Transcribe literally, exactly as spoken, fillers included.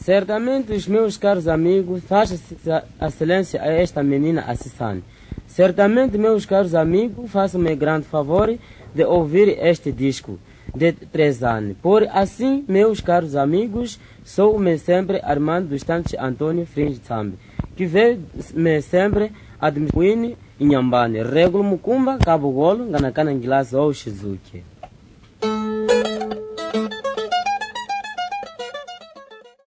Certamente, os meus caros amigos, façam excelência a esta menina Assissane. Certamente, meus caros amigos, façam-me grande favor de ouvir este disco de três anos. Por assim, meus caros amigos, sou-me sempre Armando dos Santos Antônio Fringe Sambi, que veio-me sempre admitir em Nhambane, Regulo Mucumba, Cabo Golo, Ganacana Inglês ou Shizuki.